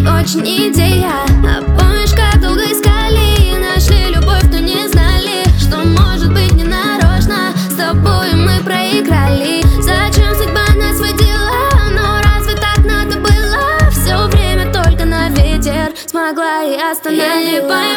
очень идея. А помнишь, как долго искали, нашли любовь, но не знали, что может быть не нарочно. С тобой мы проиграли. Зачем судьба нас водила? Но разве так надо было? Все время только на ветер смогла и остановила.